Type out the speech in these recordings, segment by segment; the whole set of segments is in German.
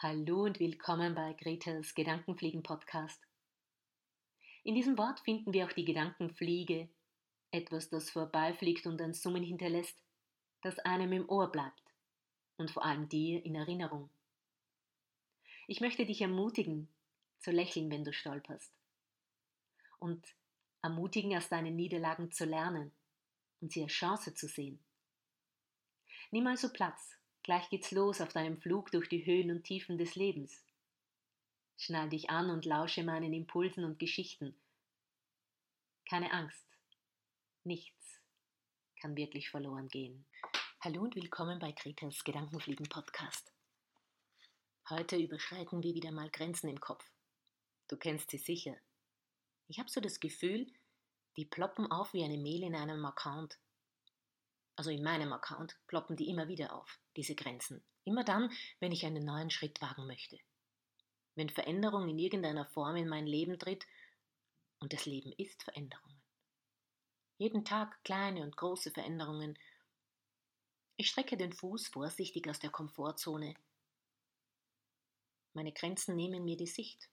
Hallo und willkommen bei Gretas Gedankenfliegen-Podcast. In diesem Wort finden wir auch die Gedankenfliege, etwas, das vorbeifliegt und ein Summen hinterlässt, das einem im Ohr bleibt und vor allem dir in Erinnerung. Ich möchte dich ermutigen, zu lächeln, wenn du stolperst und ermutigen, aus deinen Niederlagen zu lernen und sie als Chance zu sehen. Nimm also Platz, gleich geht's los auf deinem Flug durch die Höhen und Tiefen des Lebens. Schnall dich an und lausche meinen Impulsen und Geschichten. Keine Angst, nichts kann wirklich verloren gehen. Hallo und willkommen bei Gretas Gedankenfliegen-Podcast. Heute überschreiten wir wieder mal Grenzen im Kopf. Du kennst sie sicher. Ich habe so das Gefühl, die ploppen auf wie eine Mail in einem Account. Also in meinem Account ploppen die immer wieder auf, diese Grenzen. Immer dann, wenn ich einen neuen Schritt wagen möchte. Wenn Veränderung in irgendeiner Form in mein Leben tritt, und das Leben ist Veränderungen. Jeden Tag kleine und große Veränderungen. Ich strecke den Fuß vorsichtig aus der Komfortzone. Meine Grenzen nehmen mir die Sicht.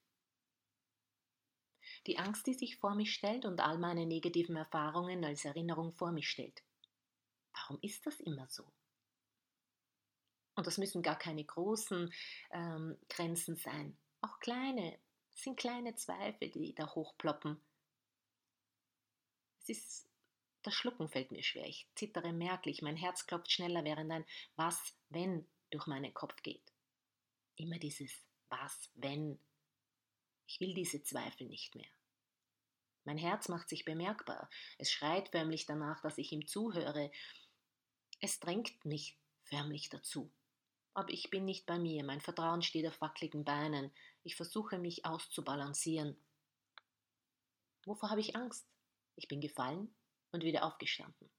Die Angst, die sich vor mich stellt und all meine negativen Erfahrungen als Erinnerung vor mich stellt. Warum ist das immer so? Und das müssen gar keine großen Grenzen sein. Auch kleine, es sind kleine Zweifel, die da hochploppen. Das Schlucken fällt mir schwer. Ich zittere merklich, mein Herz klopft schneller, während ein Was, wenn durch meinen Kopf geht. Immer dieses Was, wenn. Ich will diese Zweifel nicht mehr. Mein Herz macht sich bemerkbar. Es schreit förmlich danach, dass ich ihm zuhöre. Es drängt mich förmlich dazu. Aber ich bin nicht bei mir. Mein Vertrauen steht auf wackeligen Beinen. Ich versuche, mich auszubalancieren. Wovor habe ich Angst? Ich bin gefallen und wieder aufgestanden.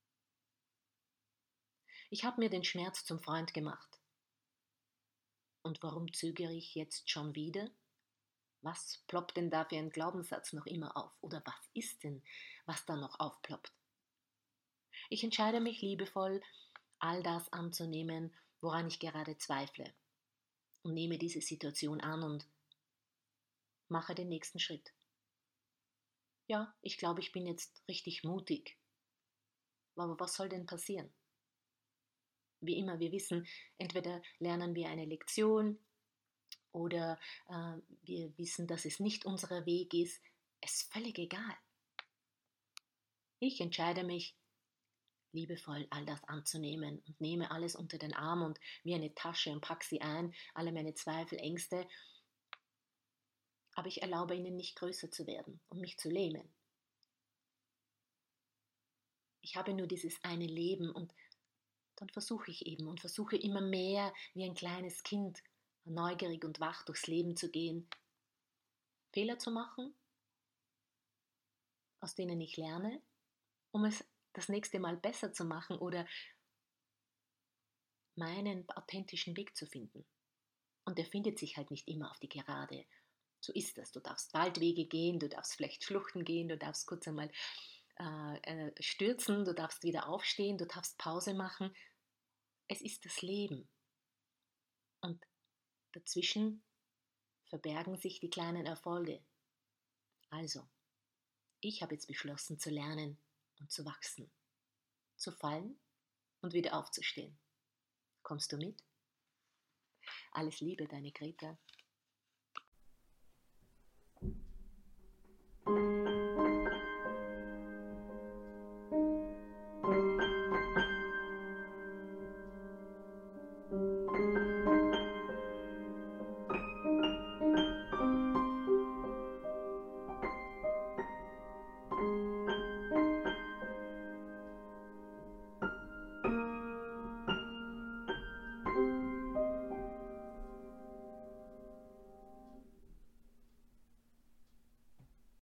Ich habe mir den Schmerz zum Freund gemacht. Und warum zögere ich jetzt schon wieder? Was ploppt denn da für ein Glaubenssatz noch immer auf? Oder was ist denn, was da noch aufploppt? Ich entscheide mich liebevoll, all das anzunehmen, woran ich gerade zweifle. Und nehme diese Situation an und mache den nächsten Schritt. Ja, ich glaube, ich bin jetzt richtig mutig. Aber was soll denn passieren? Wie immer, wir wissen, entweder lernen wir eine Lektion oder wir wissen, dass es nicht unser Weg ist. Es ist völlig egal. Ich entscheide mich, liebevoll all das anzunehmen und nehme alles unter den Arm und wie eine Tasche und packe sie ein, alle meine Zweifel, Ängste. Aber ich erlaube ihnen nicht größer zu werden und mich zu lähmen. Ich habe nur dieses eine Leben und dann versuche ich eben und versuche immer mehr wie ein kleines Kind neugierig und wach durchs Leben zu gehen, Fehler zu machen, aus denen ich lerne, um es das nächste Mal besser zu machen oder meinen authentischen Weg zu finden. Und der findet sich halt nicht immer auf die Gerade. So ist das. Du darfst Waldwege gehen, du darfst vielleicht Schluchten gehen, du darfst kurz einmal stürzen, du darfst wieder aufstehen, du darfst Pause machen. Es ist das Leben. Und dazwischen verbergen sich die kleinen Erfolge. Also, ich habe jetzt beschlossen zu lernen und zu wachsen, zu fallen und wieder aufzustehen. Kommst du mit? Alles Liebe, deine Greta.